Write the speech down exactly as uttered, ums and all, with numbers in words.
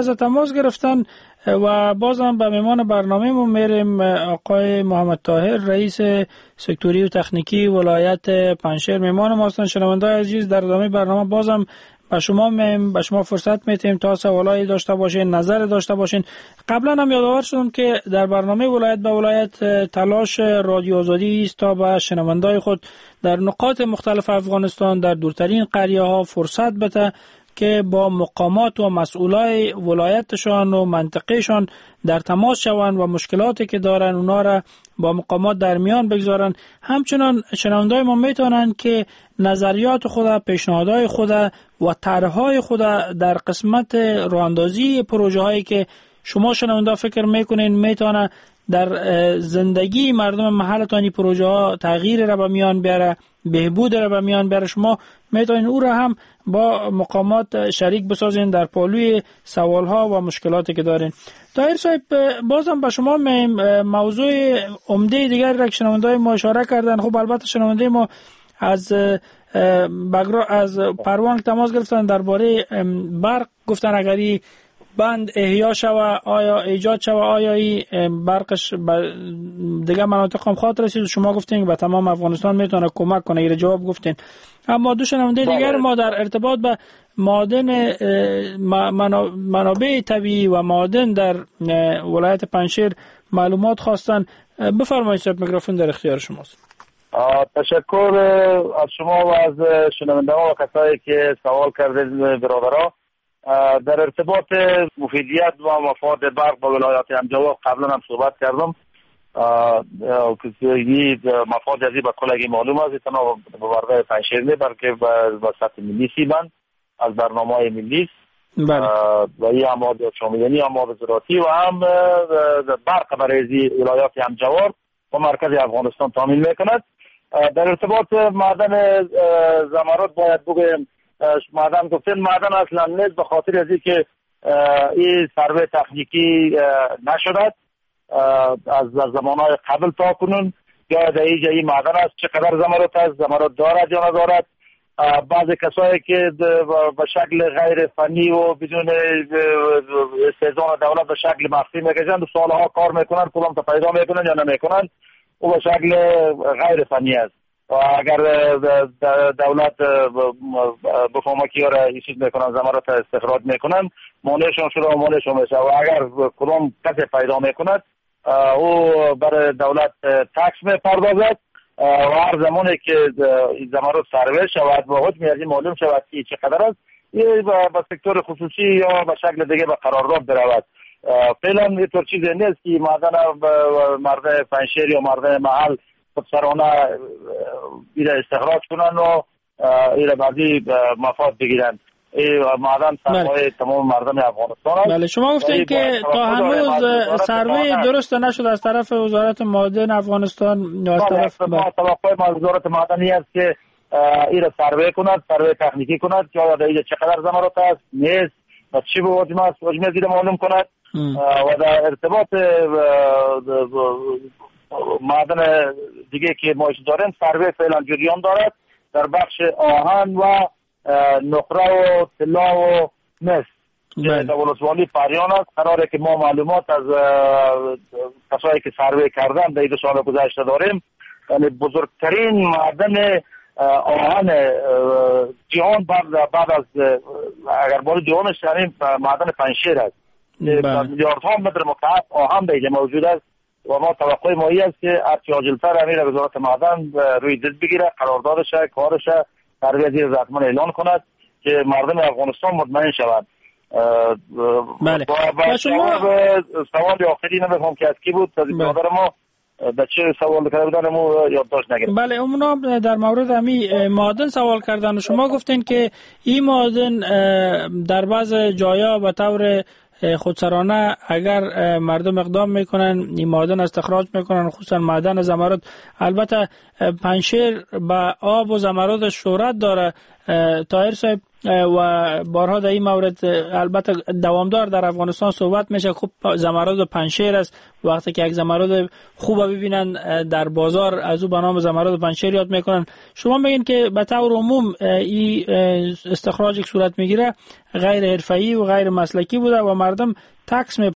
از تماس گرفتن و بازم به مهمان برنامه ما میریم. آقای محمد طاهر رئیس سکتوری و تکنیکی ولایت پنجشیر مهمان ما هستند. شنوندگان عزیز، در ادامه برنامه بازم به شما میم به شما فرصت میتیم تا سوالایی داشته باشین، نظر داشته باشین. قبلا هم یادآور شدم که در برنامه ولایت به ولایت تلاش رادیو آزادی است تا به شنوندای خود در نقاط مختلف افغانستان در دورترین قریه ها فرصت بده که با مقامات و مسئولای ولایتشان و منطقهشان در تماس شوند و مشکلاتی که دارن اونا را با مقامات در میان بگذارن. همچنان شنوندای ما میتونن که نظریات خود، پیشنهادهای خود و طرحهای خود در قسمت راهاندازی پروژه هایی که شما شنوندا فکر میکنین میتونه در زندگی مردم محلتانی پروژه ها تغییر را به میان بیاره، بهبود را به میان بیاره، شما میتونین او را هم با مقامات شریک بسازین در پالوی سوال ها و مشکلاتی که دارین. طاهر صاحب، بازم به شما موضوع عمده دیگر را که شنوندای ما اشاره کردن. خب البته شنوندای ما از بگرا از پروان تماس گرفتن درباره برق، گفتن اگری بند احیا شوه آیا ایجاد شوه آیا ای برقش دیگه مناطق هم خاطر رسید. شما گفتین که به تمام افغانستان میتونه کمک کنه، این جواب گفتین. اما دو شنونده دیگر ما در ارتباط به معادن منابع طبیعی و معادن در ولایت پنجشیر معلومات خواستن. بفرمایید صاحب، میکروفون در اختیار شماست. تشکر از شما و از شنونده ها و کسایی که سوال کردید برادرها. در ارتباط مفیدیت و مفاد برق با ولایت همجواب قبلا هم صحبت کردم که این مفاد ازی به کلگی معلوم است، تنها به ورده پنجشیر نه بلکه به سطح ملی سیبند از برنامه های ملی و این اماد شاملنی اماد زراعتی و هم برق برای ولایت همجواب و مرکز افغانستان تامین میکند. در ارتباط معدن زمرد باید بگویم معدن گفتن معدن اصلا نیست، به خاطر از اینکه این سروی تکنیکی نشده از زمانهای قبل تا کنون یا در اینجا این معدن است چقدر زمرد است، زمرد دارد یا ندارد. بعض کسایی که به شکل غیر فنی و بدون استئذان دولت به شکل مخفی میکشند و سالها کار میکنند، کدام تا پیدا میکنند یا نمیکنند، او به شکل غیر فنی است و اگر دولت بفهمه که را ایشید میکنن زمرات استخراج میکنن مانعشون شده و مانعشون میشه و اگر کدام کسی پیدا میکند او برای دولت تکس میپردازد و هر زمانی که زمرات سروی شود و حجم از این معلوم شود که چقدر است یه به سکتور خصوصی یا به شکل دیگه به قرارداد برود. فعلا اینطور چیزی نیست که معدن مرد پنجشیر یا مرد محل خودسرانه ایره استخراج کنن و ایره بعدی مفاد بگیرن. این معدن سرمایه تمام مردم افغانستان است. بله، شما گفتین که تا هنوز سروی درست نشد از طرف وزارت معدن افغانستان یا از طرف ما توقع ما وزارت معدنی است که ایره سروی کند، سروی تکنیکی کند که آیا در چقدر زمرات است نیست و چی به حجم است حجم زیر معلوم کند و در ارتباط معدن دیگه که ما داریم سروی فعلا جریان دارد در بخش آهن و نقره و طلا و مس در ولسوالی پریان است. قراره که ما معلومات از کسایی که سروی کردن در دو سال گذشته داریم. یعنی بزرگترین معدن آهن جهان بعد از اگر بار جهانش یعنی معدن پنجشیر است. میلیاردها متر مکعب آهن در اینجا موجود است و ما توقع ما است که هرچی عاجل‌تر امیر وزارت معدن روی دست بگیره، قراردادش کارش سروی زیر ذاتمن اعلان کند که مردم افغانستان مطمئن شوند. بله. و شما سوال آخری نمی‌فهم که از کی بود از برادر ما به چه سوال کردن ما یادداشت نگرفتم. بله، اونا در مورد امی معدن سوال کردن. شما گفتین که این معدن در بعض جایا به طور خودسرانه اگر مردم اقدام میکنن این معدن استخراج میکنن، خصوصا معدن زمرد. البته پنشیر به آب و زمرودش شهرت داره. طاهر صاحب و بارها در این مورد البته دوامدار در افغانستان صحبت میشه. خوب زمرد پنشیر است. وقتی که یک زمرد خوب ببینن در بازار از او به نام زمرد پنشیر یاد میکنن. شما بگین که به طور عموم این استخراج صورت میگیره غیر حرفه‌ای و غیر مسلکی بوده و مردم تکس